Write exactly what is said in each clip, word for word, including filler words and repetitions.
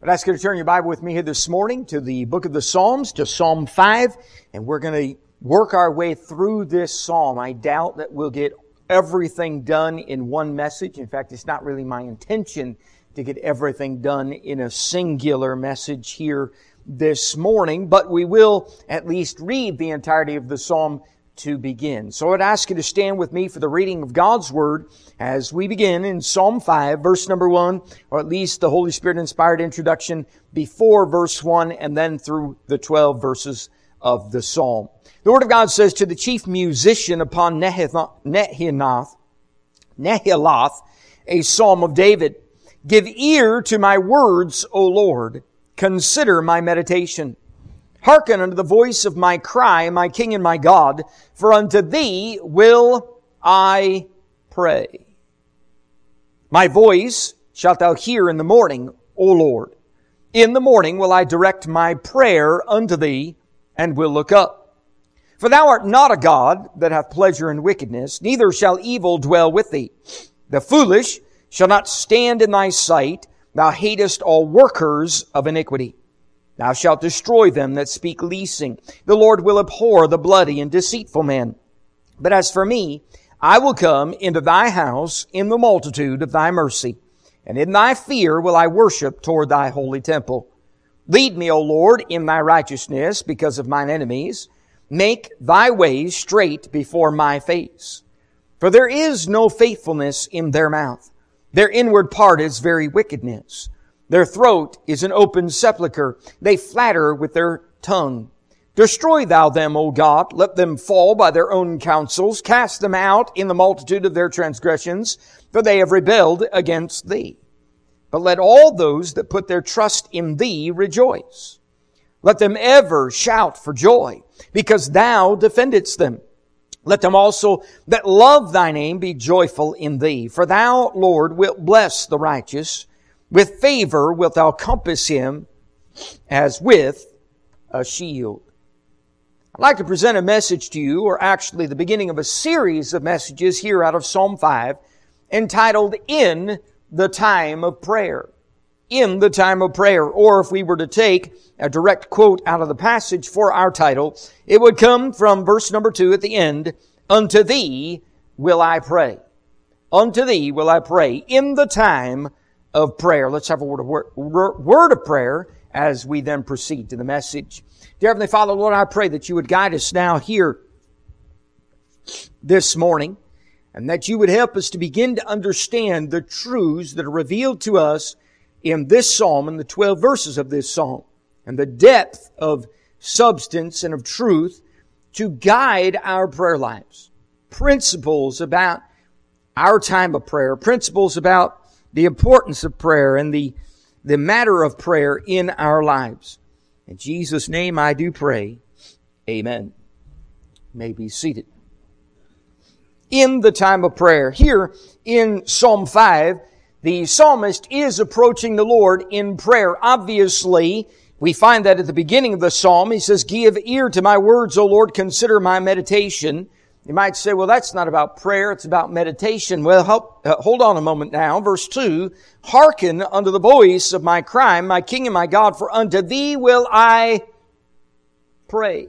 I'd ask you to turn your Bible with me here this morning to the book of the Psalms, to Psalm five, and we're going to work our way through this psalm. I doubt that we'll get everything done in one message. In fact, it's not really my intention to get everything done in a singular message here this morning, but we will at least read the entirety of the psalm to begin. So I'd ask you to stand with me for the reading of God's Word as we begin in Psalm five, verse number one, or at least the Holy Spirit-inspired introduction before verse one and then through the twelve verses of the psalm. The Word of God says, to the chief musician upon Nehilath, Nehilath, a psalm of David, give ear to my words, O Lord, consider my meditation. Hearken unto the voice of my cry, my King and my God, for unto Thee will I pray. My voice shalt Thou hear in the morning, O Lord. In the morning will I direct my prayer unto Thee, and will look up. For Thou art not a God that hath pleasure in wickedness, neither shall evil dwell with Thee. The foolish shall not stand in Thy sight. Thou hatest all workers of iniquity. Thou shalt destroy them that speak leasing. The Lord will abhor the bloody and deceitful man. But as for me, I will come into Thy house in the multitude of Thy mercy, and in Thy fear will I worship toward Thy holy temple. Lead me, O Lord, in Thy righteousness because of mine enemies. Make Thy ways straight before my face. For there is no faithfulness in their mouth. Their inward part is very wickedness. Their throat is an open sepulchre. They flatter with their tongue. Destroy Thou them, O God. Let them fall by their own counsels. Cast them out in the multitude of their transgressions, for they have rebelled against Thee. But let all those that put their trust in Thee rejoice. Let them ever shout for joy, because Thou defendest them. Let them also that love Thy name be joyful in Thee. For Thou, Lord, wilt bless the righteous. With favor wilt Thou compass him as with a shield. I'd like to present a message to you, or actually the beginning of a series of messages here out of Psalm five, entitled, In the Time of Prayer. In the Time of Prayer. Or if we were to take a direct quote out of the passage for our title, it would come from verse number two at the end, Unto Thee will I pray. Unto Thee will I pray in the time of prayer. Let's have a word of, word, word of prayer as we then proceed to the message. Dear Heavenly Father, Lord, I pray that You would guide us now here this morning, and that You would help us to begin to understand the truths that are revealed to us in this psalm and the twelve verses of this psalm, and the depth of substance and of truth to guide our prayer lives. Principles about our time of prayer, principles about the importance of prayer and the, the matter of prayer in our lives. In Jesus' name I do pray. Amen. You may be seated. In the time of prayer. Here in Psalm five, the psalmist is approaching the Lord in prayer. Obviously, we find that at the beginning of the psalm, he says, Give ear to my words, O Lord, consider my meditation. You might say, well, that's not about prayer, it's about meditation. Well, help, uh, hold on a moment now. Verse two, Hearken unto the voice of my cry, my King and my God, for unto Thee will I pray.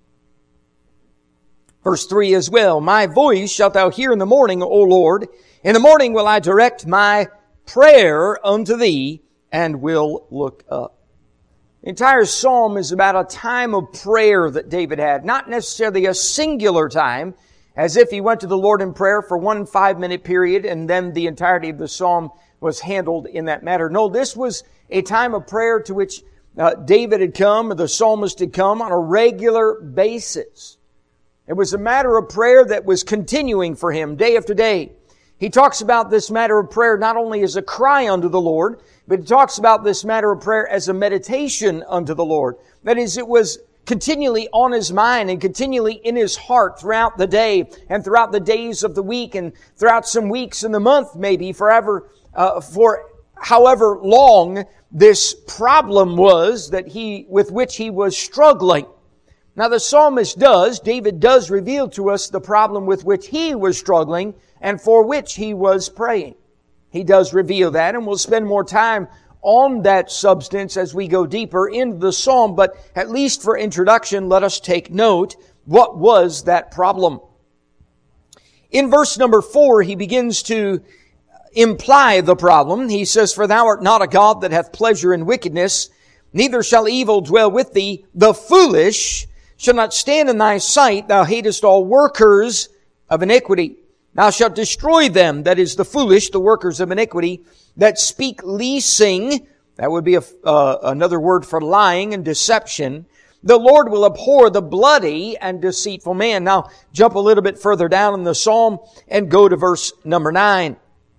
Verse three as well, My voice shalt Thou hear in the morning, O Lord. In the morning will I direct my prayer unto Thee, and will look up. The entire psalm is about a time of prayer that David had. Not necessarily a singular time, as if he went to the Lord in prayer for one five-minute period and then the entirety of the psalm was handled in that matter. No, this was a time of prayer to which uh, David had come, or the psalmist had come, on a regular basis. It was a matter of prayer that was continuing for him day after day. He talks about this matter of prayer not only as a cry unto the Lord, but he talks about this matter of prayer as a meditation unto the Lord. That is, it was continually on his mind and continually in his heart throughout the day and throughout the days of the week and throughout some weeks in the month, maybe forever, uh, for however long this problem was that he, with which he was struggling. Now the psalmist does, David does reveal to us the problem with which he was struggling and for which he was praying. He does reveal that, and we'll spend more time on that substance as we go deeper into the psalm, but at least for introduction, let us take note, what was that problem? In verse number four, he begins to imply the problem. He says, "For thou art not a God that hath pleasure in wickedness, neither shall evil dwell with thee. The foolish shall not stand in thy sight. Thou hatest all workers of iniquity. Thou shalt destroy them," that is the foolish, the workers of iniquity, "that speak leasing," that would be a, uh, another word for lying and deception. "The Lord will abhor the bloody and deceitful man." Now, jump a little bit further down in the psalm and go to verse number nine.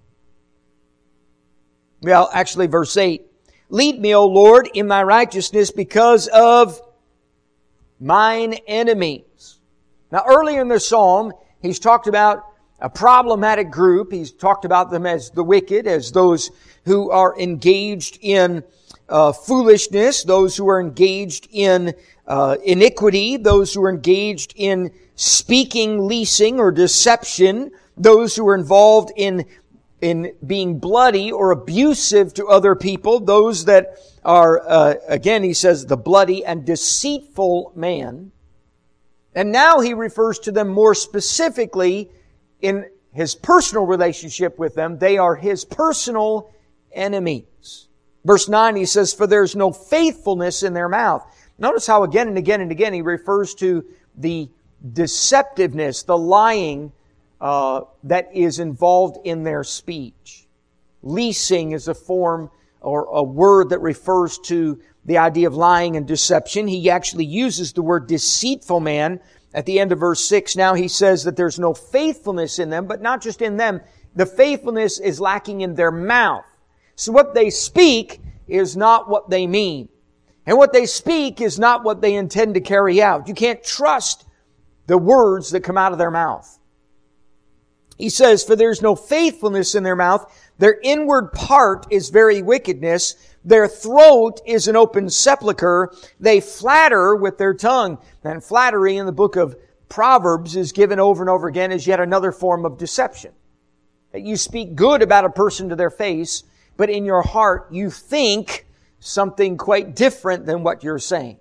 Well, actually verse eight. "Lead me, O Lord, in thy righteousness because of mine enemies." Now, earlier in the psalm, he's talked about a problematic group. He's talked about them as the wicked, as those who are engaged in uh, foolishness, those who are engaged in uh, iniquity, those who are engaged in speaking leasing or deception, those who are involved in in being bloody or abusive to other people, those that are, uh, again, he says, the bloody and deceitful man. And now he refers to them more specifically in his personal relationship with them. They are his personal enemies. Verse nine, he says, "For there is no faithfulness in their mouth." Notice how again and again and again he refers to the deceptiveness, the lying uh, that is involved in their speech. Leasing is a form or a word that refers to the idea of lying and deception. He actually uses the word deceitful man at the end of verse six. Now he says that there's no faithfulness in them, but not just in them. The faithfulness is lacking in their mouth. So what they speak is not what they mean. And what they speak is not what they intend to carry out. You can't trust the words that come out of their mouth. He says, "For there's no faithfulness in their mouth. Their inward part is very wickedness. Their throat is an open sepulchre. They flatter with their tongue." And flattery in the book of Proverbs is given over and over again as yet another form of deception. That you speak good about a person to their face, but in your heart you think something quite different than what you're saying.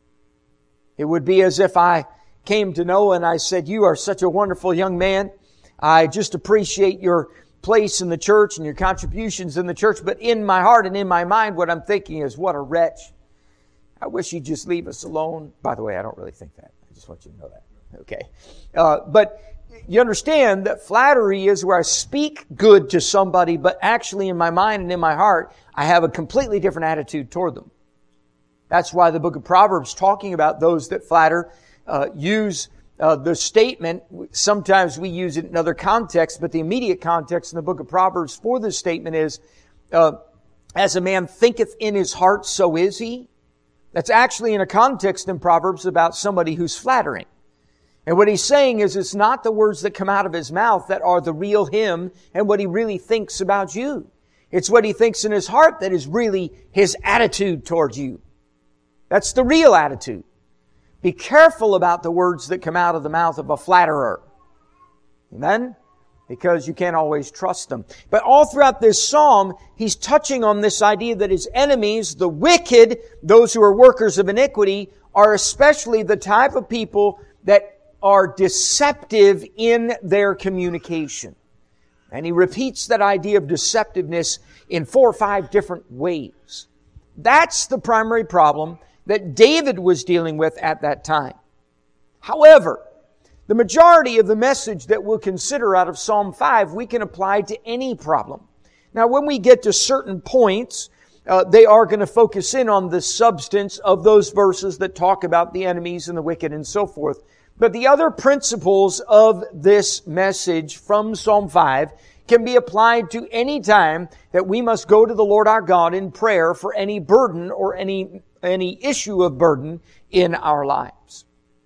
It would be as if I came to Noah and I said, "You are such a wonderful young man. I just appreciate your place in the church and your contributions in the church, but in my heart and in my mind, what I'm thinking is, what a wretch. I wish you'd just leave us alone." By the way, I don't really think that. I just want you to know that. Okay. Uh, but you understand that flattery is where I speak good to somebody, but actually in my mind and in my heart, I have a completely different attitude toward them. That's why the book of Proverbs, talking about those that flatter, uh, use Uh, the statement, sometimes we use it in other contexts, but the immediate context in the book of Proverbs for this statement is, uh, "As a man thinketh in his heart, so is he." That's actually in a context in Proverbs about somebody who's flattering. And what he's saying is, it's not the words that come out of his mouth that are the real him and what he really thinks about you. It's what he thinks in his heart that is really his attitude towards you. That's the real attitude. Be careful about the words that come out of the mouth of a flatterer. Amen? Because you can't always trust them. But all throughout this psalm, he's touching on this idea that his enemies, the wicked, those who are workers of iniquity, are especially the type of people that are deceptive in their communication. And he repeats that idea of deceptiveness in four or five different ways. That's the primary problem that David was dealing with at that time. However, the majority of the message that we'll consider out of Psalm five, we can apply to any problem. Now, when we get to certain points, uh, they are going to focus in on the substance of those verses that talk about the enemies and the wicked and so forth. But the other principles of this message from Psalm five can be applied to any time that we must go to the Lord our God in prayer for any burden or any any issue of burden in our lives.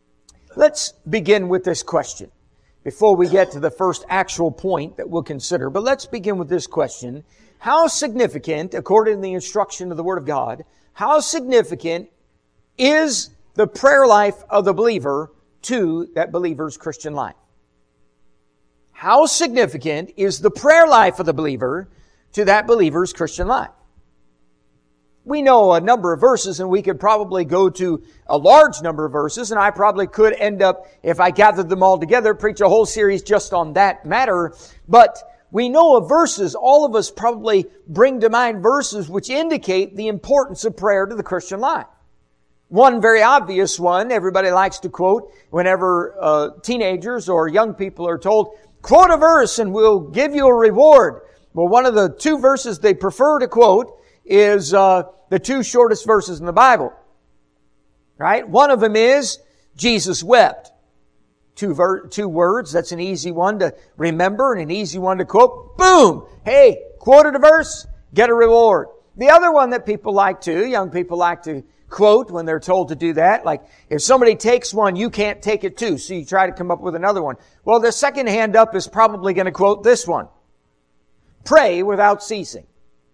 Let's begin with this question before we get to the first actual point that we'll consider. But let's begin with this question. How significant, according to the instruction of the Word of God, how significant is the prayer life of the believer to that believer's Christian life? How significant is the prayer life of the believer to that believer's Christian life? We know a number of verses, and we could probably go to a large number of verses, and I probably could end up, if I gathered them all together, preach a whole series just on that matter. But we know of verses, all of us probably bring to mind verses which indicate the importance of prayer to the Christian life. One very obvious one everybody likes to quote whenever uh, teenagers or young people are told, quote a verse and we'll give you a reward. Well, one of the two verses they prefer to quote is uh, the two shortest verses in the Bible. Right? One of them is, Jesus wept. Two, ver- two words. That's an easy one to remember and an easy one to quote. Boom! Hey, quoted a verse, get a reward. The other one that people like to, young people like to quote when they're told to do that, like if somebody takes one, you can't take it too, so you try to come up with another one. Well, the second hand up is probably going to quote this one. Pray without ceasing.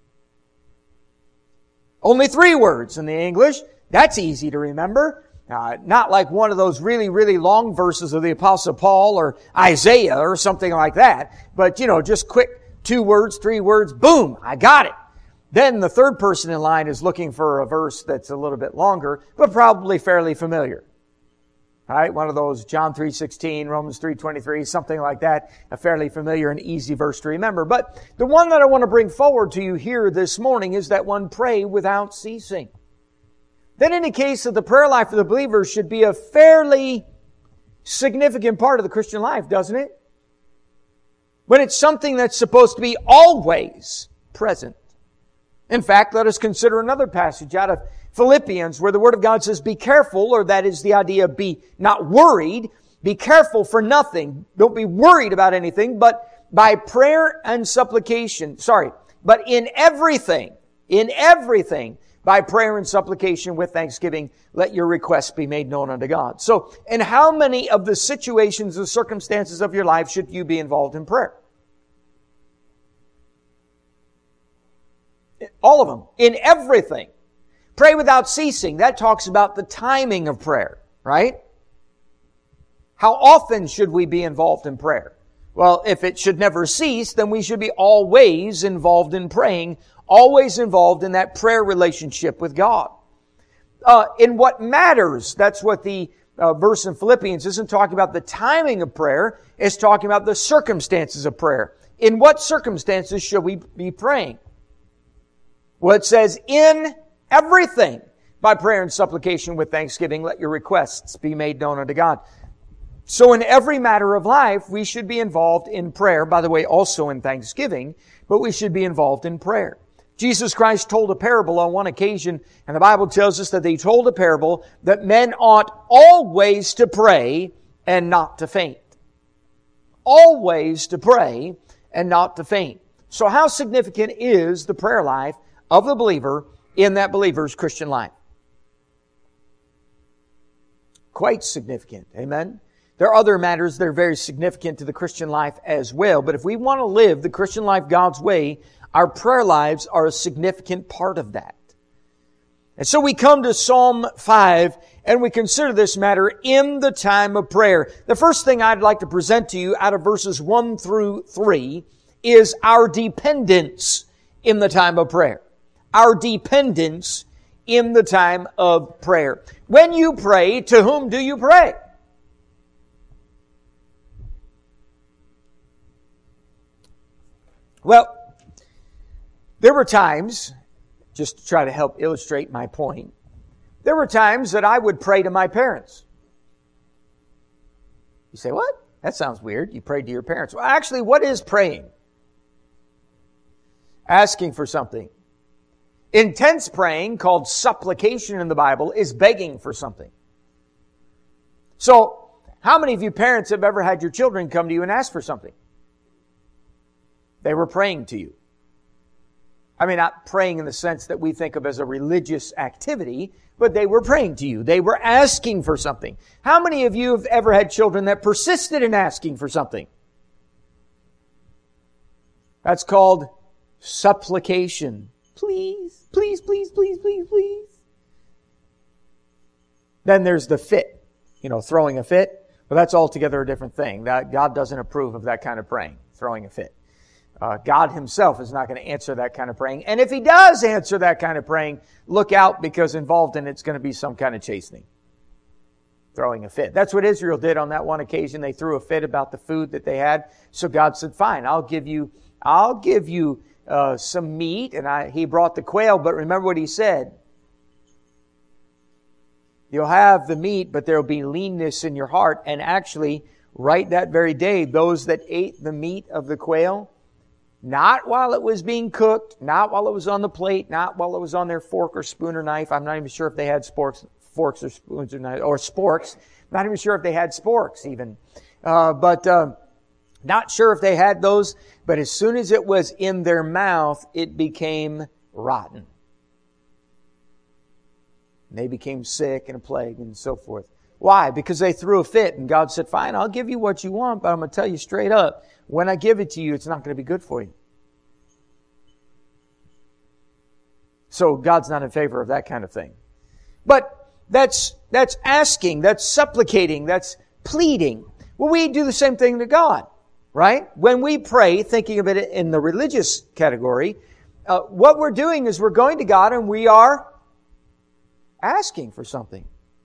Only three words in the English. That's easy to remember. Uh, not like one of those really, really long verses of the Apostle Paul or Isaiah or something like that. But, you know, just quick two words, three words, boom, I got it. Then the third person in line is looking for a verse that's a little bit longer, but probably fairly familiar. All right, one of those John three sixteen, Romans three twenty-three, something like that, a fairly familiar and easy verse to remember. But the one that I want to bring forward to you here this morning is that one, pray without ceasing. That indicates that the prayer life of the believer should be a fairly significant part of the Christian life, doesn't it? When it's something that's supposed to be always present. In fact, let us consider another passage out of Philippians where the Word of God says, be careful, or that is the idea of be not worried. Be careful for nothing. Don't be worried about anything, but by prayer and supplication, sorry, but in everything, in everything, by prayer and supplication with thanksgiving, let your requests be made known unto God. So, in how many of the situations and circumstances of your life should you be involved in prayer? All of them. In everything. Pray without ceasing. That talks about the timing of prayer, right? How often should we be involved in prayer? Well, if it should never cease, then we should be always involved in praying, always involved in that prayer relationship with God. Uh, in what matters, that's what the uh, verse in Philippians isn't talking about the timing of prayer, it's talking about the circumstances of prayer. In what circumstances should we be praying? Well, it says, in everything, by prayer and supplication with thanksgiving, let your requests be made known unto God. So in every matter of life, we should be involved in prayer. By the way, also in thanksgiving, but we should be involved in prayer. Jesus Christ told a parable on one occasion, and the Bible tells us that He told a parable that men ought always to pray and not to faint. Always to pray and not to faint. So how significant is the prayer life of the believer in that believer's Christian life? Quite significant. Amen? There are other matters that are very significant to the Christian life as well. But if we want to live the Christian life God's way, our prayer lives are a significant part of that. And so we come to Psalm five and we consider this matter in the time of prayer. The first thing I'd like to present to you out of verses one through three is our dependence in the time of prayer. Our dependence in the time of prayer. When you pray, to whom do you pray? Well, there were times, just to try to help illustrate my point, there were times that I would pray to my parents. You say, what? That sounds weird. You prayed to your parents. Well, actually, what is praying? Asking for something. Intense praying, called supplication in the Bible, is begging for something. So, how many of you parents have ever had your children come to you and ask for something? They were praying to you. I mean, not praying in the sense that we think of as a religious activity, but they were praying to you. They were asking for something. How many of you have ever had children that persisted in asking for something? That's called supplication. Please, please, please, please, please, please. Then there's the fit. You know, throwing a fit. Well, that's altogether a different thing. That God doesn't approve of that kind of praying, throwing a fit. Uh, God himself is not going to answer that kind of praying. And if he does answer that kind of praying, look out, because involved in it's going to be some kind of chastening. Throwing a fit. That's what Israel did on that one occasion. They threw a fit about the food that they had. So God said, fine, I'll give you, I'll give you uh, some meat. And I, he brought the quail, but remember what he said. You'll have the meat, but there'll be leanness in your heart. And actually, right that very day, those that ate the meat of the quail, not while it was being cooked, not while it was on the plate, not while it was on their fork or spoon or knife. I'm not even sure if they had sporks, forks or spoons or knives, or sporks. Not even sure if they had sporks even. Uh, but uh, not sure if they had those. But as soon as it was in their mouth, it became rotten. And they became sick and a plague and so forth. Why? Because they threw a fit, and God said, fine, I'll give you what you want, but I'm going to tell you straight up, when I give it to you, it's not going to be good for you. So God's not in favor of that kind of thing. But that's, that's asking, that's supplicating, that's pleading. Well, we do the same thing to God, right? When we pray, thinking of it in the religious category, uh, what we're doing is we're going to God and we are asking for something.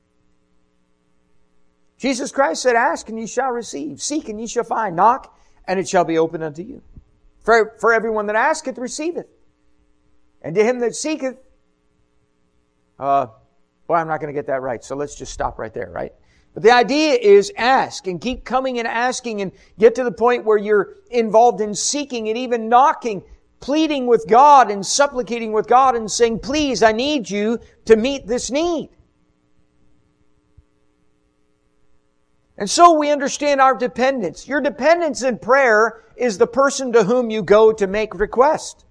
Jesus Christ said, ask and ye shall receive. Seek and ye shall find. Knock and it shall be opened unto you. For, for everyone that asketh, receiveth. And to him that seeketh, uh, boy, I'm not going to get that right. So let's just stop right there, right? But the idea is ask and keep coming and asking and get to the point where you're involved in seeking and even knocking, pleading with God and supplicating with God and saying, please, I need you to meet this need. And so we understand our dependence. Your dependence in prayer is the person to whom you go to make request.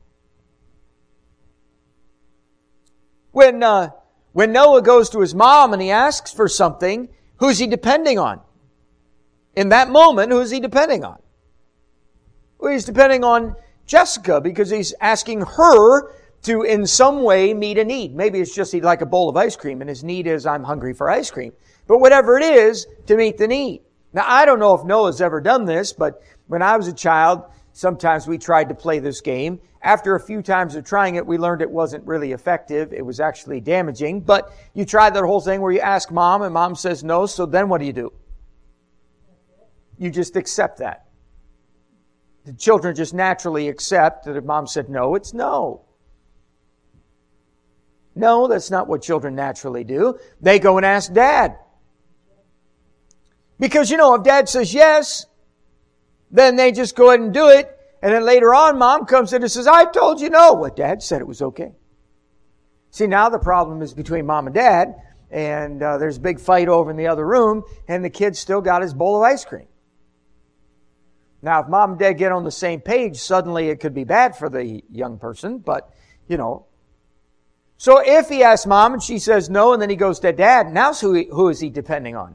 When, uh, when Noah goes to his mom and he asks for something, who's he depending on? In that moment, who's he depending on? Well, he's depending on Jessica because he's asking her to in some way meet a need. Maybe it's just he'd like a bowl of ice cream and his need is I'm hungry for ice cream. But whatever it is, to meet the need. Now, I don't know if Noah's ever done this, but when I was a child, sometimes we tried to play this game. After a few times of trying it, we learned it wasn't really effective. It was actually damaging. But you tried that whole thing where you ask mom and mom says no, so then what do you do? You just accept that. The children just naturally accept that if mom said no, it's no. No, that's not what children naturally do. They go and ask dad. Because, you know, if dad says yes, then they just go ahead and do it. And then later on, mom comes in and says, I told you no. Well, dad said it was okay. See, now the problem is between mom and dad. And uh, there's a big fight over in the other room. And the kid still got his bowl of ice cream. Now, if mom and dad get on the same page, suddenly it could be bad for the young person. But, you know. So if he asks mom and she says no, and then he goes to dad, now who, he, who is he depending on?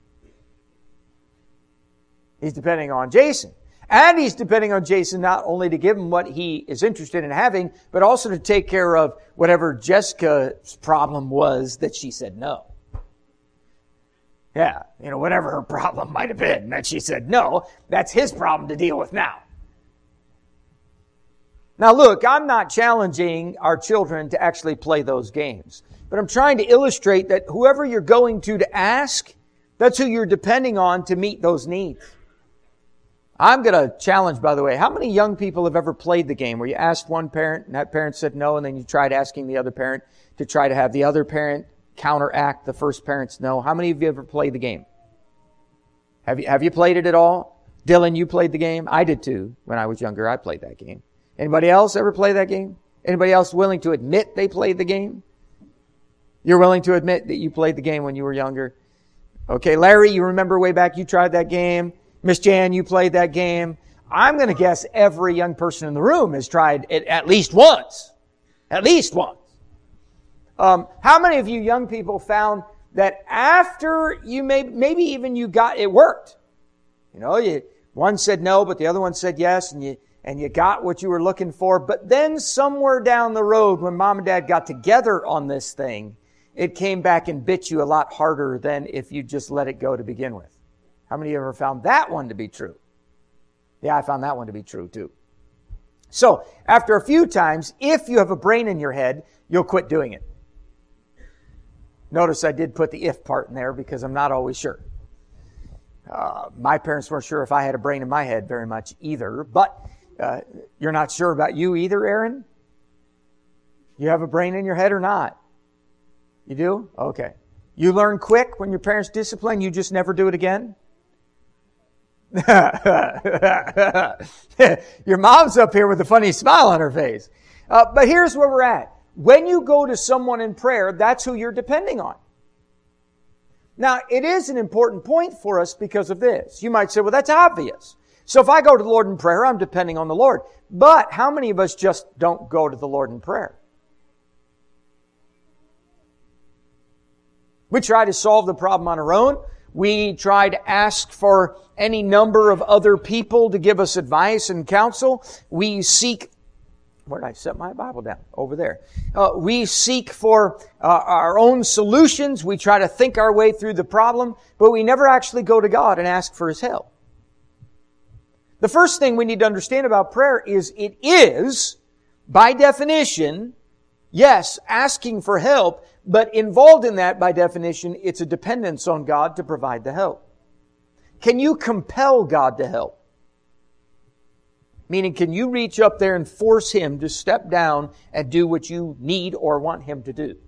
He's depending on Jason. And he's depending on Jason not only to give him what he is interested in having, but also to take care of whatever Jessica's problem was that she said no. Yeah, you know, whatever her problem might have been that she said no, that's his problem to deal with now. Now look, I'm not challenging our children to actually play those games. But I'm trying to illustrate that whoever you're going to to ask, that's who you're depending on to meet those needs. I'm going to challenge, by the way, how many young people have ever played the game where you asked one parent and that parent said no, and then you tried asking the other parent to try to have the other parent counteract the first parent's no? How many of you ever played the game? Have you, have you played it at all? Dylan, you played the game? I did too. When I was younger, I played that game. Anybody else ever play that game? Anybody else willing to admit they played the game? You're willing to admit that you played the game when you were younger? Okay, Larry, you remember way back you tried that game? Miss Jan, you played that game. I'm going to guess every young person in the room has tried it at least once. At least once. Um, how many of you young people found that after you may, maybe even you got, it worked? You know, you, one said no, but the other one said yes, and you, and you got what you were looking for. But then somewhere down the road, when mom and dad got together on this thing, it came back and bit you a lot harder than if you just let it go to begin with. How many of you ever found that one to be true? Yeah, I found that one to be true too. So, after a few times, if you have a brain in your head, you'll quit doing it. Notice I did put the if part in there because I'm not always sure. Uh, my parents weren't sure if I had a brain in my head very much either, but uh, you're not sure about you either, Aaron? You have a brain in your head or not? You do? Okay. You learn quick when your parents discipline, you just never do it again? Your mom's up here with a funny smile on her face. Uh, but here's where we're at. When you go to someone in prayer, that's who you're depending on. Now, it is an important point for us because of this. You might say, well, that's obvious. So if I go to the Lord in prayer, I'm depending on the Lord. But how many of us just don't go to the Lord in prayer? We try to solve the problem on our own. We try to ask for any number of other people to give us advice and counsel. We seek, where did I set my Bible down? Over there. Uh, we seek for uh, our own solutions. We try to think our way through the problem, but we never actually go to God and ask for His help. The first thing we need to understand about prayer is it is, by definition, yes, asking for help, but involved in that, by definition, it's a dependence on God to provide the help. Can you compel God to help? Meaning, can you reach up there and force Him to step down and do what you need or want Him to do?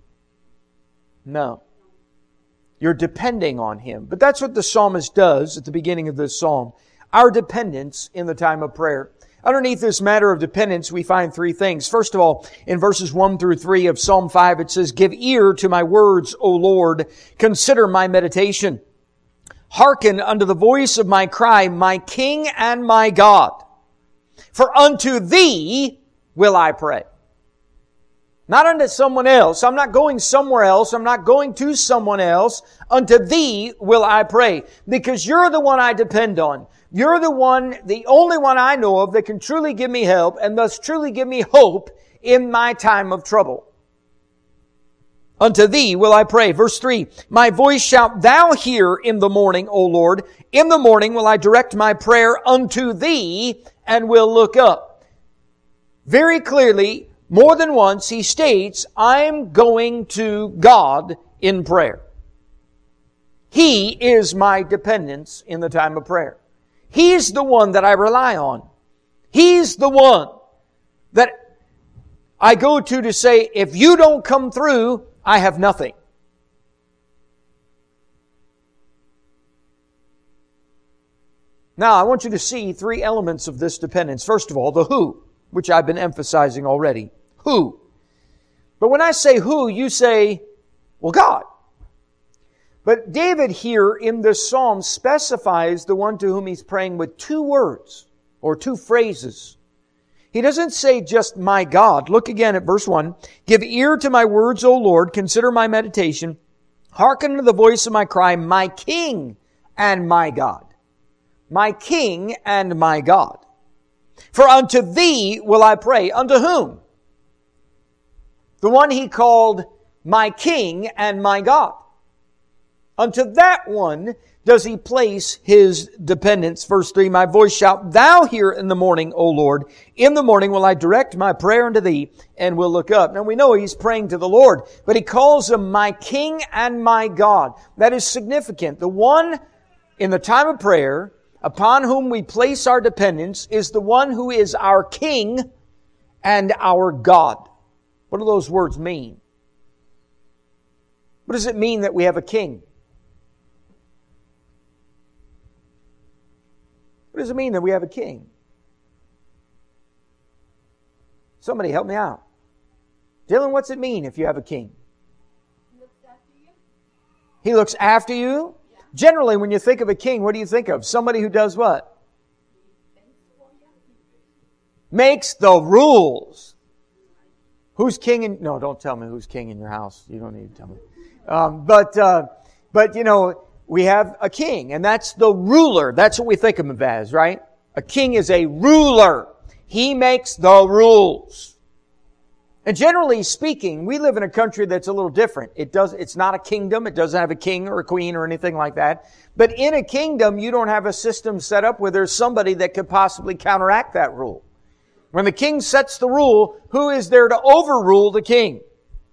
No. You're depending on Him. But that's what the psalmist does at the beginning of this psalm. Our dependence in the time of prayer. Underneath this matter of dependence, we find three things. First of all, in verses one through three of Psalm five, it says, "Give ear to my words, O Lord. Consider my meditation. Hearken unto the voice of my cry, my King and my God. For unto Thee will I pray." Not unto someone else. I'm not going somewhere else. I'm not going to someone else. Unto Thee will I pray. Because You're the one I depend on. You're the one, the only one I know of that can truly give me help and thus truly give me hope in my time of trouble. Unto Thee will I pray. Verse three, "My voice shalt Thou hear in the morning, O Lord. In the morning will I direct my prayer unto Thee and will look up." Very clearly, more than once, he states, I'm going to God in prayer. He is my dependence in the time of prayer. He's the one that I rely on. He's the one that I go to to say, if You don't come through, I have nothing. Now, I want you to see three elements of this dependence. First of all, the who, which I've been emphasizing already. Who? But when I say who, you say, well, God. But David here in this psalm specifies the one to whom he's praying with two words or two phrases. He doesn't say just my God. Look again at verse one. "Give ear to my words, O Lord. Consider my meditation. Hearken to the voice of my cry, my King and my God." My King and my God. "For unto Thee will I pray." Unto whom? The one he called my King and my God. Unto that one does he place his dependence. Verse three, "My voice shalt Thou hear in the morning, O Lord. In the morning will I direct my prayer unto Thee and will look up." Now we know he's praying to the Lord, but he calls him my King and my God. That is significant. The one in the time of prayer upon whom we place our dependence is the one who is our King and our God. What do those words mean? What does it mean that we have a king? What does it mean that we have a king? Somebody help me out. Dylan, what's it mean if you have a king? He looks after you. He looks after you? Yeah. Generally, when you think of a king, what do you think of? Somebody who does what? Makes the rules. Who's king in... No, don't tell me who's king in your house. You don't need to tell me. Um, but, uh, but, you know, we have a king, and that's the ruler. That's what we think of him as, right? A king is a ruler. He makes the rules. And generally speaking, we live in a country that's a little different. It does, it's not a kingdom. It doesn't have a king or a queen or anything like that. But in a kingdom, you don't have a system set up where there's somebody that could possibly counteract that rule. When the king sets the rule, who is there to overrule the king?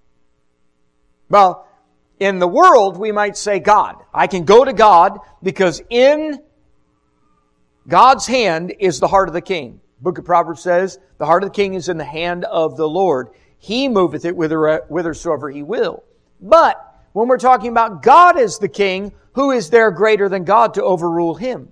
Well, in the world, we might say God. I can go to God because in God's hand is the heart of the king. The book of Proverbs says, the heart of the king is in the hand of the Lord. He moveth it whither, whithersoever He will. But when we're talking about God as the king, who is there greater than God to overrule Him?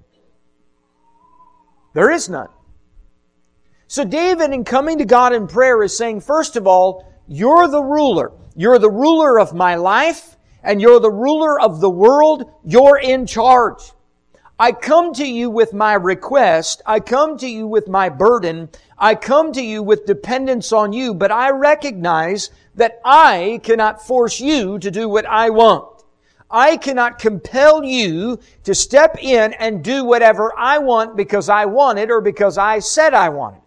There is none. So David, in coming to God in prayer, is saying, first of all, you're the ruler. You're the ruler of my life, and you're the ruler of the world. You're in charge. I come to you with my request. I come to you with my burden. I come to you with dependence on you, but I recognize that I cannot force you to do what I want. I cannot compel you to step in and do whatever I want because I want it or because I said I want it.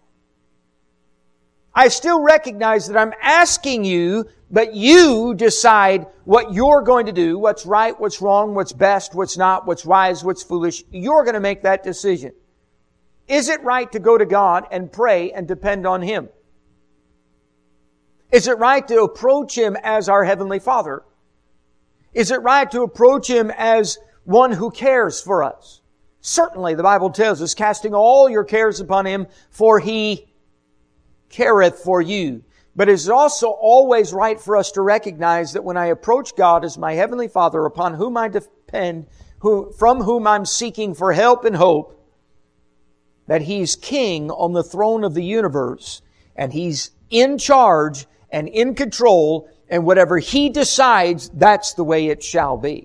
I still recognize that I'm asking you, but you decide what you're going to do, what's right, what's wrong, what's best, what's not, what's wise, what's foolish. You're going to make that decision. Is it right to go to God and pray and depend on Him? Is it right to approach Him as our Heavenly Father? Is it right to approach Him as one who cares for us? Certainly, the Bible tells us, casting all your cares upon Him, for He careth for you. But it is also always right for us to recognize that when I approach God as my Heavenly Father, upon whom I depend, who, from whom I'm seeking for help and hope, that He's King on the throne of the universe, and He's in charge and in control, and whatever He decides, that's the way it shall be.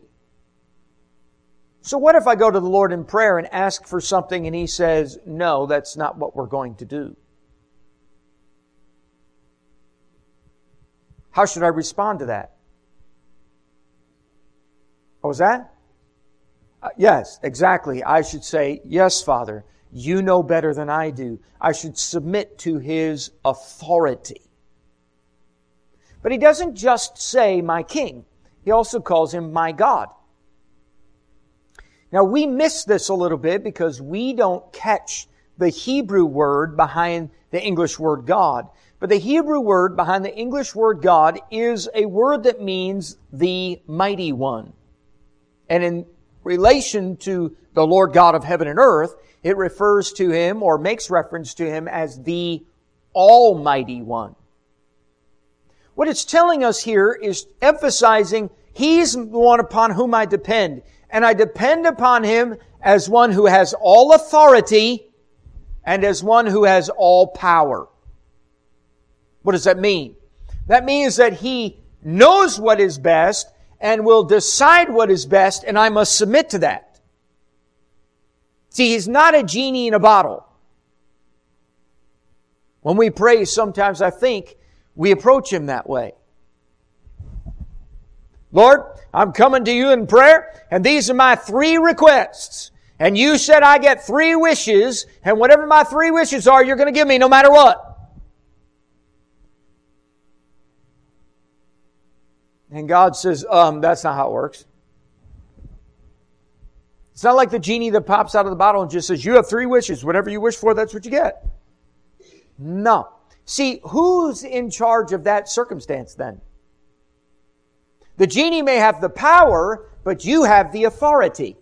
So what if I go to the Lord in prayer and ask for something and He says, no, that's not what we're going to do? How should I respond to that? What was that? Uh, yes, exactly. I should say, yes, Father, you know better than I do. I should submit to His authority. But He doesn't just say my King. He also calls Him my God. Now we miss this a little bit because we don't catch the Hebrew word behind the English word God. But the Hebrew word behind the English word God is a word that means the mighty one. And in relation to the Lord God of heaven and earth, it refers to Him or makes reference to Him as the Almighty One. What it's telling us here is emphasizing He's the one upon whom I depend. And I depend upon Him as one who has all authority and as one who has all power. What does that mean? That means that He knows what is best and will decide what is best, and I must submit to that. See, He's not a genie in a bottle. When we pray, sometimes I think we approach Him that way. Lord, I'm coming to you in prayer, and these are my three requests. And you said I get three wishes, and whatever my three wishes are, you're going to give me no matter what. And God says, um, that's not how it works. It's not like the genie that pops out of the bottle and just says, you have three wishes. Whatever you wish for, that's what you get. No. See, who's in charge of that circumstance then? The genie may have the power, but you have the authority.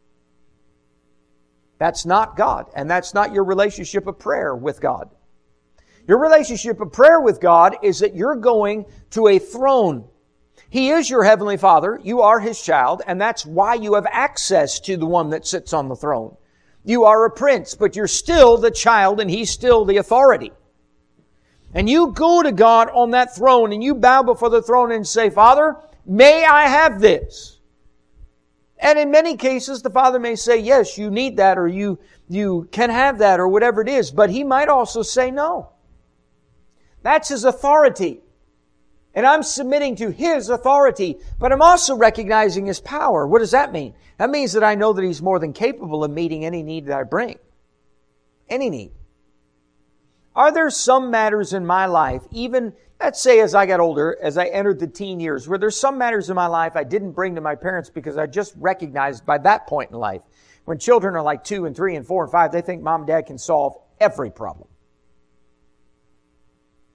That's not God, and that's not your relationship of prayer with God. Your relationship of prayer with God is that you're going to a throne. He is your Heavenly Father. You are His child, and that's why you have access to the one that sits on the throne. You are a prince, but you're still the child, and He's still the authority. And you go to God on that throne, and you bow before the throne and say, Father, may I have this? And in many cases, the Father may say, yes, you need that, or you, you can have that, or whatever it is. But He might also say no. That's His authority. And I'm submitting to His authority, but I'm also recognizing His power. What does that mean? That means that I know that He's more than capable of meeting any need that I bring. Any need. Are there some matters in my life, even, let's say as I got older, as I entered the teen years, where there's some matters in my life I didn't bring to my parents because I just recognized by that point in life, when children are like two and three and four and five, they think mom and dad can solve every problem.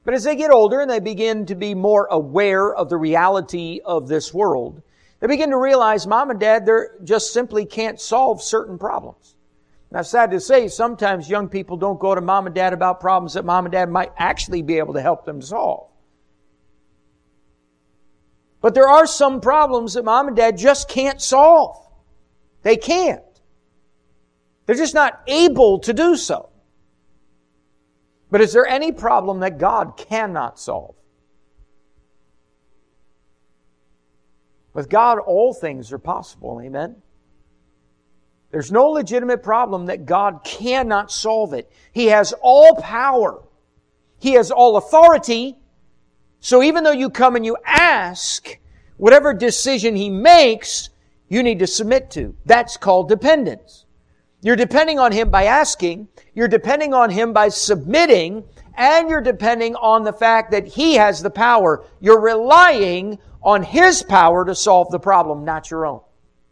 But as they get older and they begin to be more aware of the reality of this world, they begin to realize mom and dad, they just simply can't solve certain problems. Now, sad to say, sometimes young people don't go to mom and dad about problems that mom and dad might actually be able to help them solve. But there are some problems that mom and dad just can't solve. They can't. They're just not able to do so. But is there any problem that God cannot solve? With God, all things are possible. Amen? There's no legitimate problem that God cannot solve it. He has all power. He has all authority. So even though you come and you ask, whatever decision He makes, you need to submit to. That's called dependence. You're depending on Him by asking, you're depending on Him by submitting, and you're depending on the fact that He has the power. You're relying on His power to solve the problem, not your own.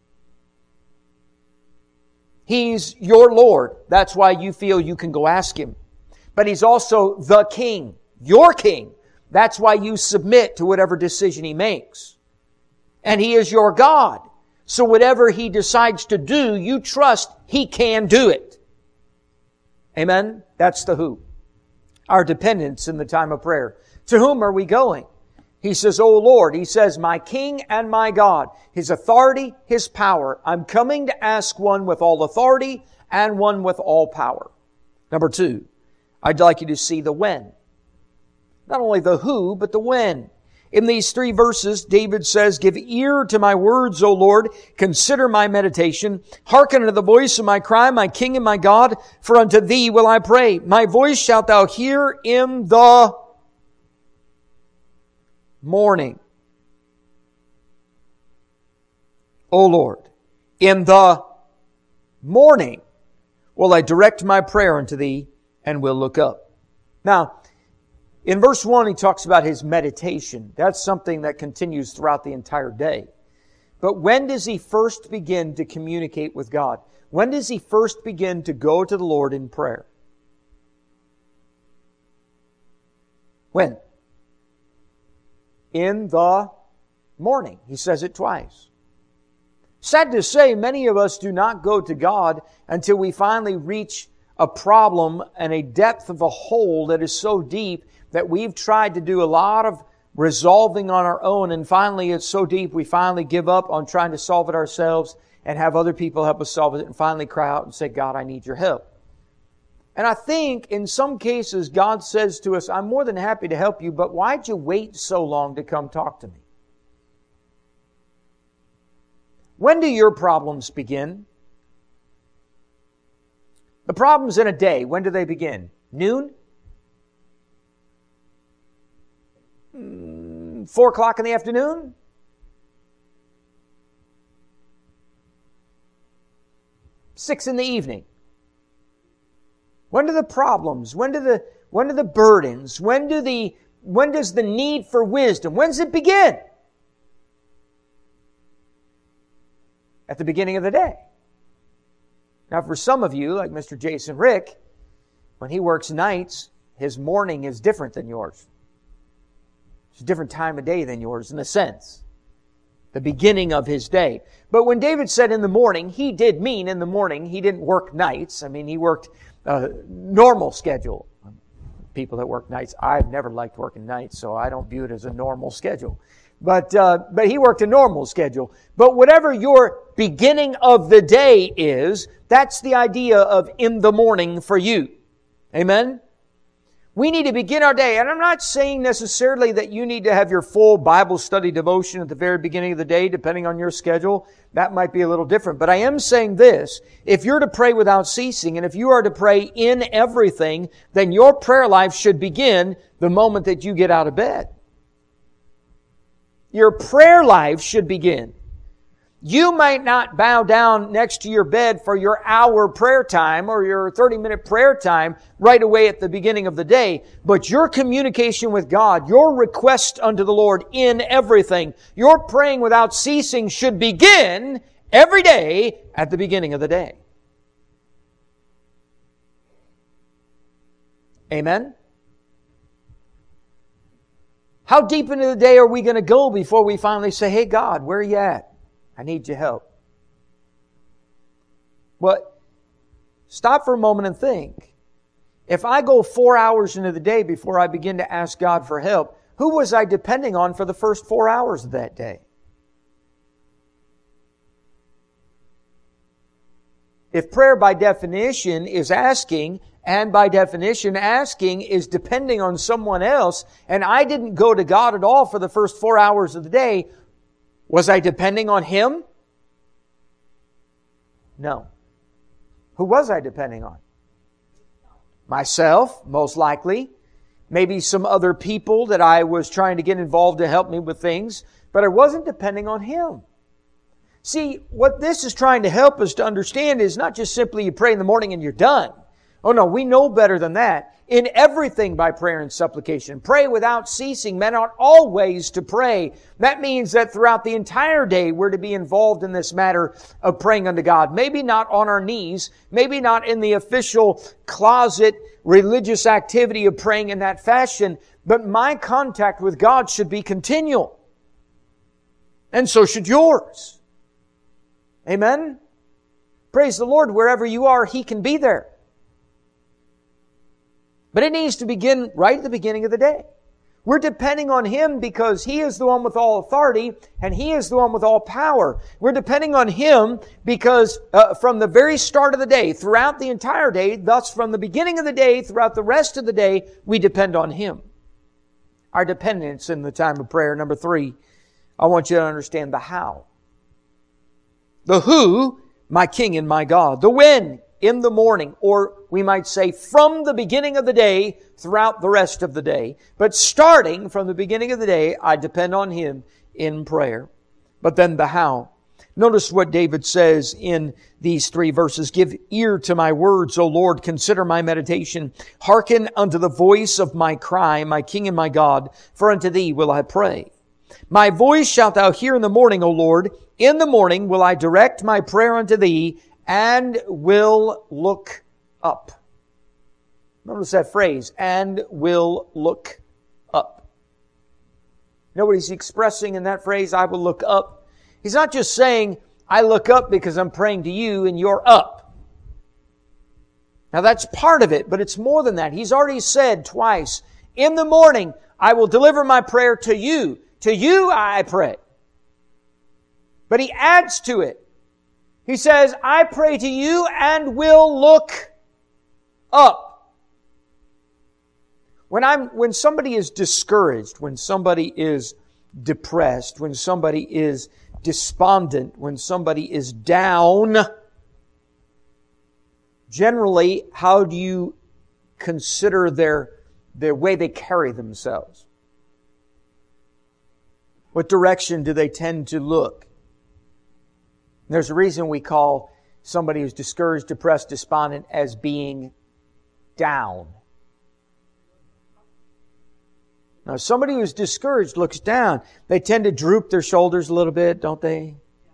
He's your Lord. That's why you feel you can go ask Him. But He's also the King, your King. That's why you submit to whatever decision He makes. And He is your God. So whatever He decides to do, you trust He can do it. Amen? That's the who. Our dependence in the time of prayer. To whom are we going? He says, O Lord, He says, my King and my God. His authority, His power. I'm coming to ask one with all authority and one with all power. Number two, I'd like you to see the when. Not only the who, but the when. In these three verses, David says, give ear to my words, O Lord. Consider my meditation. Hearken unto the voice of my cry, my King and my God. For unto Thee will I pray. My voice shalt Thou hear in the morning. O Lord, in the morning will I direct my prayer unto Thee and will look up. Now, in verse one, he talks about his meditation. That's something that continues throughout the entire day. But when does he first begin to communicate with God? When does he first begin to go to the Lord in prayer? When? In the morning. He says it twice. Sad to say, many of us do not go to God until we finally reach a problem and a depth of a hole that is so deep that we've tried to do a lot of resolving on our own, and finally it's so deep we finally give up on trying to solve it ourselves and have other people help us solve it and finally cry out and say, God, I need your help. And I think in some cases God says to us, I'm more than happy to help you, but why'd you wait so long to come talk to me? When do your problems begin? The problems in a day, when do they begin? Noon? Four o'clock in the afternoon? Six in the evening? When do the problems, when do the, when do the burdens, when do the, when does the need for wisdom, when does it begin? At the beginning of the day. Now for some of you, like Mister Jason Rick, when he works nights, his morning is different than yours. It's a different time of day than yours in a sense. The beginning of his day. But when David said in the morning, he did mean in the morning. He didn't work nights. I mean, he worked a normal schedule. People that work nights, I've never liked working nights, so I don't view it as a normal schedule. But uh, but he worked a normal schedule. But whatever your beginning of the day is, that's the idea of in the morning for you. Amen? We need to begin our day. And I'm not saying necessarily that you need to have your full Bible study devotion at the very beginning of the day, depending on your schedule. That might be a little different. But I am saying this. If you're to pray without ceasing, and if you are to pray in everything, then your prayer life should begin the moment that you get out of bed. Your prayer life should begin. You might not bow down next to your bed for your hour prayer time or your thirty-minute prayer time right away at the beginning of the day, but your communication with God, your request unto the Lord in everything, your praying without ceasing should begin every day at the beginning of the day. Amen? How deep into the day are we going to go before we finally say, hey God, where are you at? I need your help. Well, stop for a moment and think. If I go four hours into the day before I begin to ask God for help, who was I depending on for the first four hours of that day? If prayer by definition is asking, and by definition asking is depending on someone else, and I didn't go to God at all for the first four hours of the day, was I depending on Him? No. Who was I depending on? Myself, most likely. Maybe some other people that I was trying to get involved to help me with things, but I wasn't depending on Him. See, what this is trying to help us to understand is not just simply you pray in the morning and you're done. Oh no, we know better than that. In everything by prayer and supplication. Pray without ceasing. Men ought always to pray. That means that throughout the entire day we're to be involved in this matter of praying unto God. Maybe not on our knees. Maybe not in the official closet religious activity of praying in that fashion. But my contact with God should be continual. And so should yours. Amen? Praise the Lord. Wherever you are, He can be there. But it needs to begin right at the beginning of the day. We're depending on Him because He is the one with all authority and He is the one with all power. We're depending on Him because uh, from the very start of the day, throughout the entire day, thus from the beginning of the day, throughout the rest of the day, we depend on Him. Our dependence in the time of prayer. Number three, I want you to understand the how. The who, my King and my God. The when, in the morning, or we might say from the beginning of the day throughout the rest of the day. But starting from the beginning of the day, I depend on Him in prayer. But then the how. Notice what David says in these three verses. Give ear to my words, O Lord. Consider my meditation. Hearken unto the voice of my cry, my King and my God. For unto Thee will I pray. My voice shalt Thou hear in the morning, O Lord. In the morning will I direct my prayer unto Thee, and will look up. Notice that phrase, and will look up. You know what he's expressing in that phrase, I will look up? He's not just saying, I look up because I'm praying to you and you're up. Now that's part of it, but it's more than that. He's already said twice, in the morning, I will deliver my prayer to you. To you I pray. But he adds to it. He says, I pray to you and will look up. When I'm, when somebody is discouraged, when somebody is depressed, when somebody is despondent, when somebody is down, generally, how do you consider their, their way they carry themselves? What direction do they tend to look? There's a reason we call somebody who's discouraged, depressed, despondent as being down. Now, somebody who's discouraged looks down. They tend to droop their shoulders a little bit, don't they?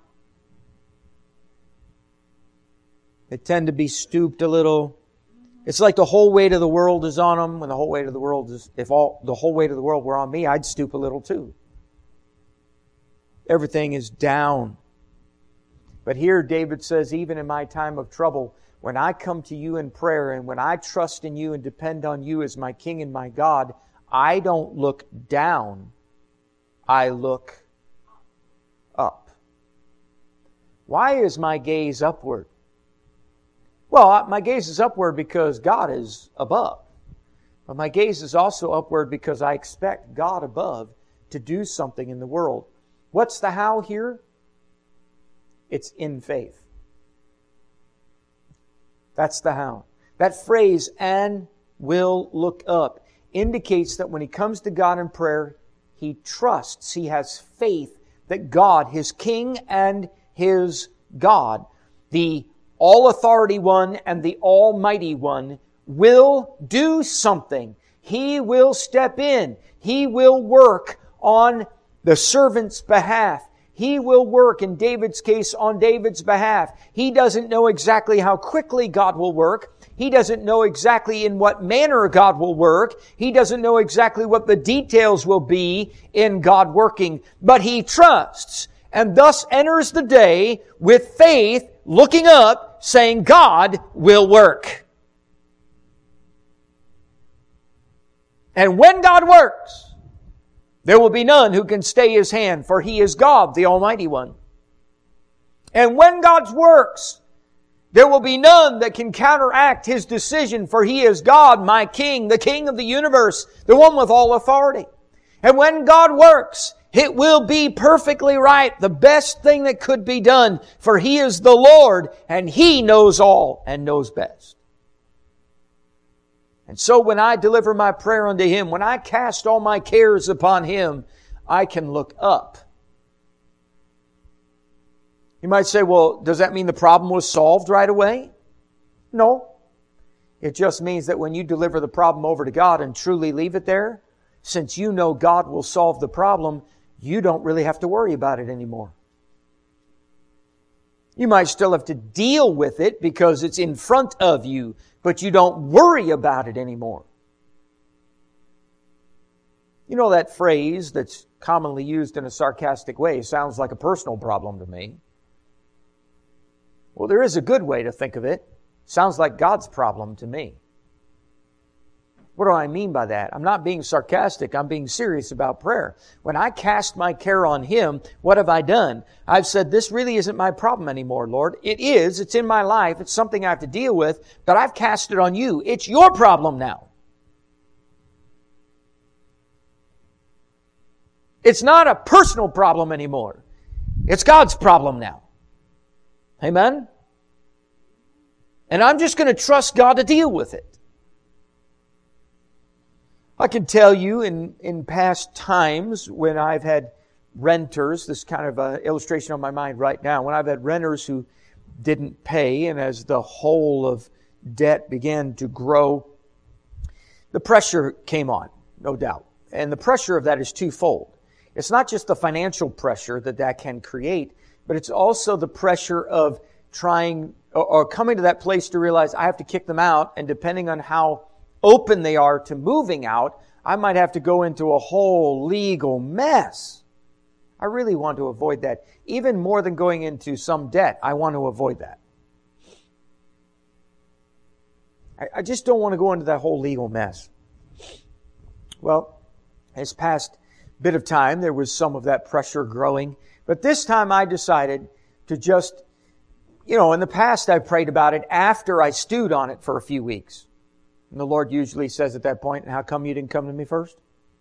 They tend to be stooped a little. It's like the whole weight of the world is on them. When the whole weight of the world is, if all the whole weight of the world were on me, I'd stoop a little too. Everything is down. But here David says, even in my time of trouble, when I come to you in prayer and when I trust in you and depend on you as my King and my God, I don't look down. I look up. Why is my gaze upward? Well, my gaze is upward because God is above. But my gaze is also upward because I expect God above to do something in the world. What's the how here? It's in faith. That's the how. That phrase, and will look up, indicates that when he comes to God in prayer, he trusts, he has faith that God, his King and his God, the all-authority one and the almighty one, will do something. He will step in. He will work on the servant's behalf. He will work, in David's case, on David's behalf. He doesn't know exactly how quickly God will work. He doesn't know exactly in what manner God will work. He doesn't know exactly what the details will be in God working. But he trusts and thus enters the day with faith, looking up, saying, God will work. And when God works, there will be none who can stay His hand, for He is God, the Almighty One. And when God works, there will be none that can counteract His decision, for He is God, my King, the King of the universe, the one with all authority. And when God works, it will be perfectly right, the best thing that could be done, for He is the Lord, and He knows all and knows best. And so when I deliver my prayer unto Him, when I cast all my cares upon Him, I can look up. You might say, well, does that mean the problem was solved right away? No. It just means that when you deliver the problem over to God and truly leave it there, since you know God will solve the problem, you don't really have to worry about it anymore. You might still have to deal with it because it's in front of you, but you don't worry about it anymore. You know that phrase that's commonly used in a sarcastic way sounds like a personal problem to me. Well, there is a good way to think of it. Sounds like God's problem to me. What do I mean by that? I'm not being sarcastic. I'm being serious about prayer. When I cast my care on Him, what have I done? I've said, this really isn't my problem anymore, Lord. It is. It's in my life. It's something I have to deal with, but I've cast it on You. It's Your problem now. It's not a personal problem anymore. It's God's problem now. Amen? And I'm just going to trust God to deal with it. I can tell you in, in past times when I've had renters, this kind of an illustration on my mind right now, when I've had renters who didn't pay, and as the whole of debt began to grow, the pressure came on, no doubt. And the pressure of that is twofold. It's not just the financial pressure that that can create, but it's also the pressure of trying or, or coming to that place to realize I have to kick them out, and depending on how open they are to moving out, I might have to go into a whole legal mess. I really want to avoid that. Even more than going into some debt, I want to avoid that. I, I just don't want to go into that whole legal mess. Well, this past bit of time, there was some of that pressure growing. But this time I decided to just, you know, in the past I prayed about it after I stewed on it for a few weeks. And the Lord usually says at that point, how come you didn't come to me first?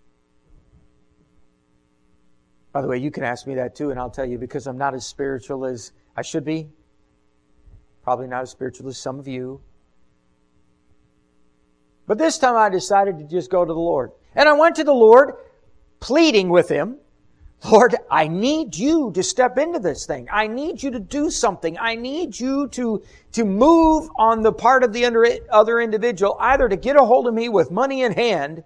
By the way, you can ask me that too, and I'll tell you, because I'm not as spiritual as I should be. Probably not as spiritual as some of you. But this time I decided to just go to the Lord. And I went to the Lord, pleading with Him, Lord, I need You to step into this thing. I need You to do something. I need You to, to move on the part of the other individual, either to get a hold of me with money in hand,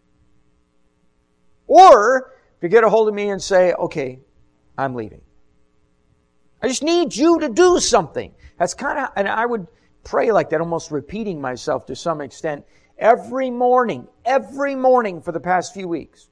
or to get a hold of me and say, okay, I'm leaving. I just need You to do something. That's kind of, and I would pray like that, almost repeating myself to some extent, every morning, every morning for the past few weeks.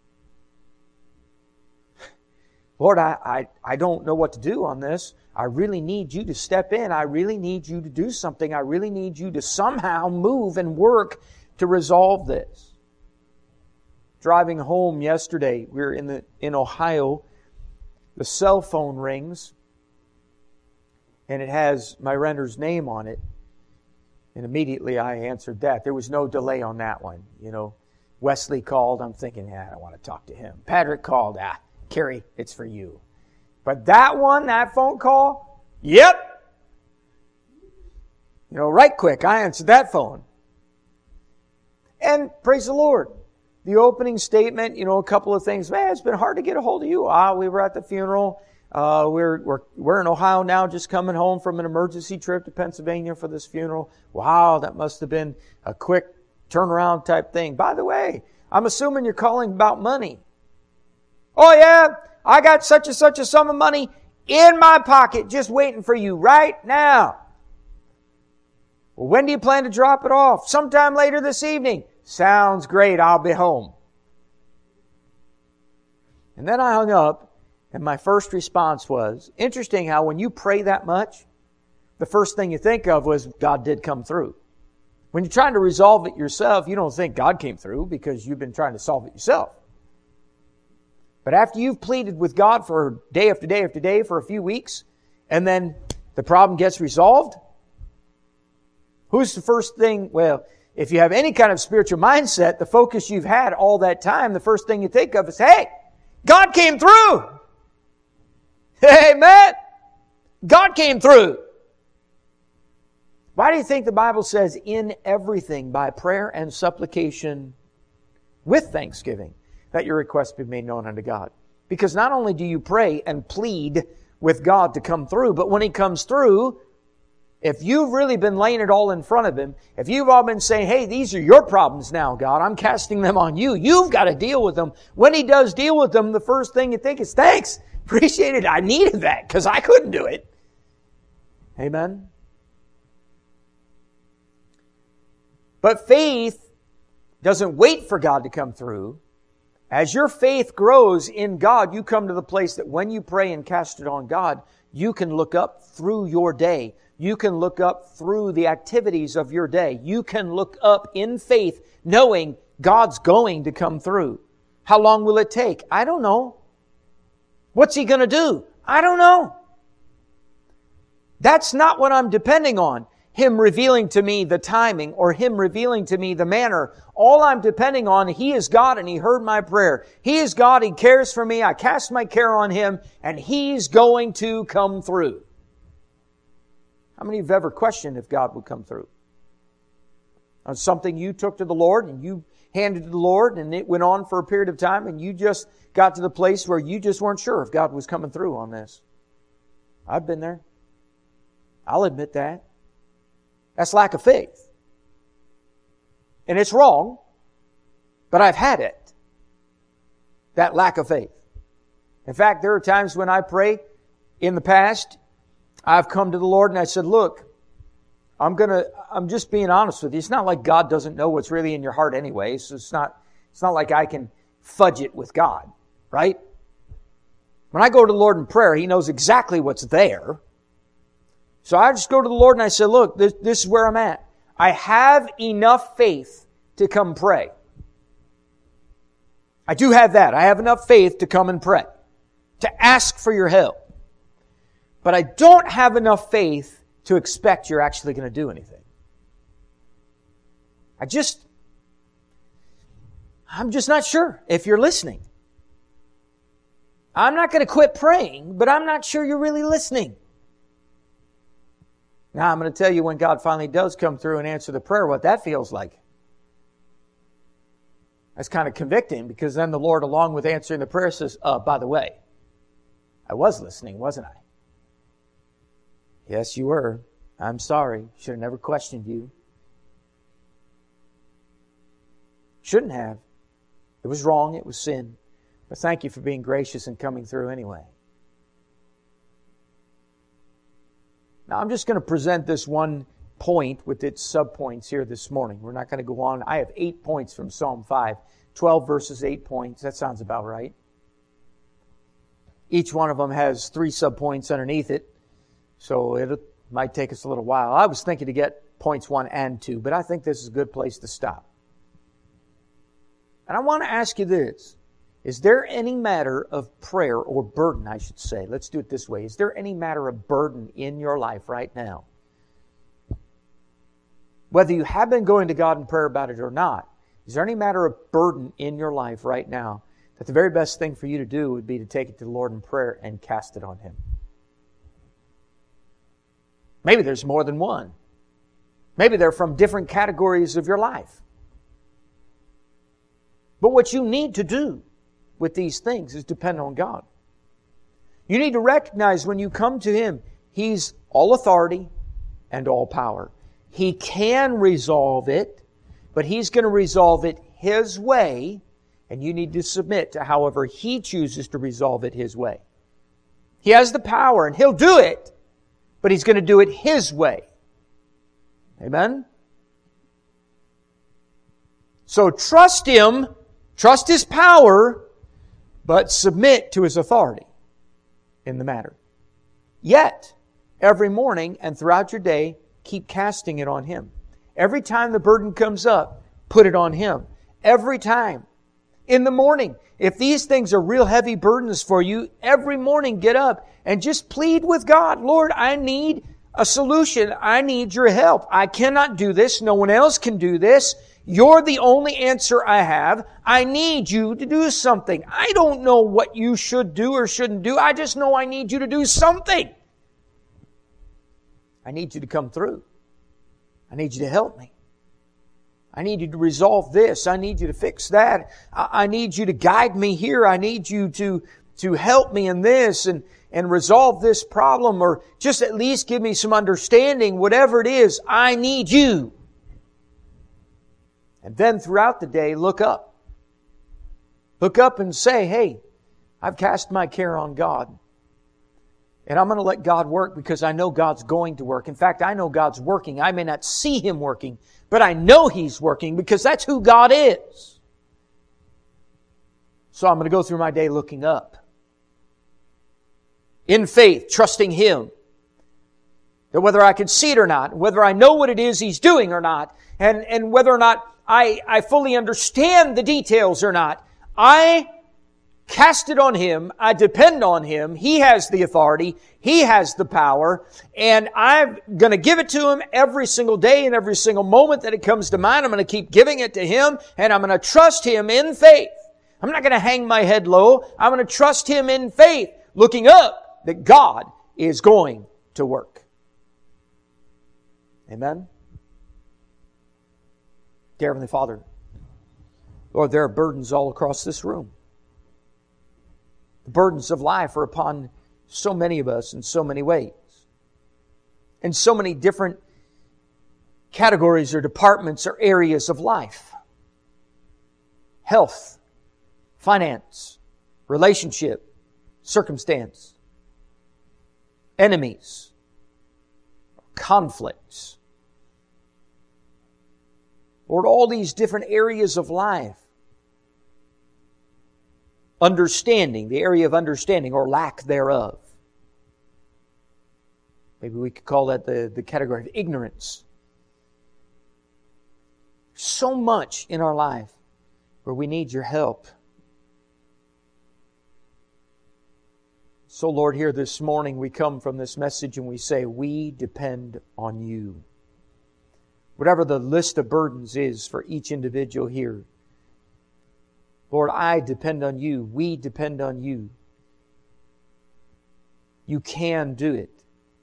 Lord, I, I, I don't know what to do on this. I really need You to step in. I really need You to do something. I really need You to somehow move and work to resolve this. Driving home yesterday, we were in the in Ohio. The cell phone rings, and it has my renter's name on it. And immediately I answered that. There was no delay on that one. You know, Wesley called. I'm thinking, yeah, I don't want to talk to him. Patrick called. Ah, Carrie, it's for you. But that one, that phone call, yep. You know, right quick, I answered that phone. And praise the Lord. The opening statement, you know, a couple of things. Man, it's been hard to get a hold of you. Ah, we were at the funeral. Uh, we're, we're, we're in Ohio now, just coming home from an emergency trip to Pennsylvania for this funeral. Wow, that must have been a quick turnaround type thing. By the way, I'm assuming you're calling about money. Oh yeah, I got such and such a sum of money in my pocket just waiting for you right now. Well, when do you plan to drop it off? Sometime later this evening. Sounds great. I'll be home. And then I hung up, and my first response was, interesting how when you pray that much, the first thing you think of was God did come through. When you're trying to resolve it yourself, you don't think God came through because you've been trying to solve it yourself. But after you've pleaded with God for day after day after day for a few weeks, and then the problem gets resolved, who's the first thing? Well, if you have any kind of spiritual mindset, the focus you've had all that time, the first thing you think of is, hey, God came through. Amen. God came through. Why do you think the Bible says in everything by prayer and supplication with thanksgiving that your requests be made known unto God? Because not only do you pray and plead with God to come through, but when He comes through, if you've really been laying it all in front of Him, if you've all been saying, hey, these are your problems now, God, I'm casting them on you. You've got to deal with them. When He does deal with them, the first thing you think is, thanks, appreciate it. I needed that because I couldn't do it. Amen. But faith doesn't wait for God to come through. As your faith grows in God, you come to the place that when you pray and cast it on God, you can look up through your day. You can look up through the activities of your day. You can look up in faith knowing God's going to come through. How long will it take? I don't know. What's He going to do? I don't know. That's not what I'm depending on. Him revealing to me the timing or Him revealing to me the manner. All I'm depending on, He is God and He heard my prayer. He is God, He cares for me. I cast my care on Him and He's going to come through. How many of you have ever questioned if God would come through? On something you took to the Lord and you handed to the Lord and it went on for a period of time and you just got to the place where you just weren't sure if God was coming through on this. I've been there. I'll admit that. That's lack of faith. And it's wrong, but I've had it. That lack of faith. In fact, there are times when I pray in the past, I've come to the Lord and I said, look, I'm gonna, I'm just being honest with you. It's not like God doesn't know what's really in your heart anyway. So it's not, it's not like I can fudge it with God, right? When I go to the Lord in prayer, He knows exactly what's there. So I just go to the Lord and I say, look, this, this is where I'm at. I have enough faith to come pray. I do have that. I have enough faith to come and pray, to ask for your help. But I don't have enough faith to expect you're actually going to do anything. I just, I'm just not sure if you're listening. I'm not going to quit praying, but I'm not sure you're really listening. Now, I'm going to tell you when God finally does come through and answer the prayer, what that feels like. That's kind of convicting because then the Lord, along with answering the prayer, says, uh, by the way, I was listening, wasn't I? Yes, you were. I'm sorry. Should have never questioned you. Shouldn't have. It was wrong. It was sin. But thank you for being gracious and coming through anyway. Now, I'm just going to present this one point with its subpoints here this morning. We're not going to go on. I have eight points from Psalm five. twelve verses, eight points. That sounds about right. Each one of them has three subpoints underneath it. So it might take us a little while. I was thinking to get points one and two, but I think this is a good place to stop. And I want to ask you this. Is there any matter of prayer or burden, I should say? Let's do it this way. Is there any matter of burden in your life right now? Whether you have been going to God in prayer about it or not, is there any matter of burden in your life right now that the very best thing for you to do would be to take it to the Lord in prayer and cast it on Him? Maybe there's more than one. Maybe they're from different categories of your life. But what you need to do with these things is depend on God. You need to recognize when you come to Him, He's all authority and all power. He can resolve it, but He's going to resolve it His way, and you need to submit to however He chooses to resolve it His way. He has the power, and He'll do it, but He's going to do it His way. Amen? So trust Him, trust His power, but submit to His authority in the matter. Yet, every morning and throughout your day, keep casting it on Him. Every time the burden comes up, put it on Him. Every time. In the morning, if these things are real heavy burdens for you, every morning get up and just plead with God. Lord, I need a solution. I need your help. I cannot do this. No one else can do this. You're the only answer I have. I need you to do something. I don't know what you should do or shouldn't do. I just know I need you to do something. I need you to come through. I need you to help me. I need you to resolve this. I need you to fix that. I need you to guide me here. I need you to, to help me in this and, and resolve this problem, or just at least give me some understanding. Whatever it is, I need you. And then throughout the day, look up. Look up and say, hey, I've cast my care on God. And I'm going to let God work because I know God's going to work. In fact, I know God's working. I may not see Him working, but I know He's working because that's who God is. So I'm going to go through my day looking up. In faith, trusting Him. That whether I can see it or not, whether I know what it is He's doing or not, and, and whether or not I, I fully understand the details or not, I cast it on Him. I depend on Him. He has the authority. He has the power. And I'm going to give it to Him every single day and every single moment that it comes to mind. I'm going to keep giving it to Him, and I'm going to trust Him in faith. I'm not going to hang my head low. I'm going to trust Him in faith, looking up that God is going to work. Amen? Dear Heavenly Father, Lord, there are burdens all across this room. The burdens of life are upon so many of us in so many ways. In so many different categories or departments or areas of life. Health, finance, relationship, circumstance, enemies, conflicts. Lord, all these different areas of life. Understanding, the area of understanding or lack thereof. Maybe we could call that the, the category of ignorance. So much in our life where we need your help. So Lord, here this morning we come from this message and we say, we depend on you. Whatever the list of burdens is for each individual here, Lord, I depend on you. We depend on you. You can do it.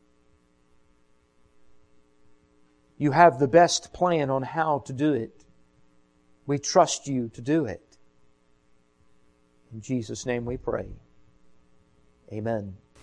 You have the best plan on how to do it. We trust you to do it. In Jesus' name we pray. Amen.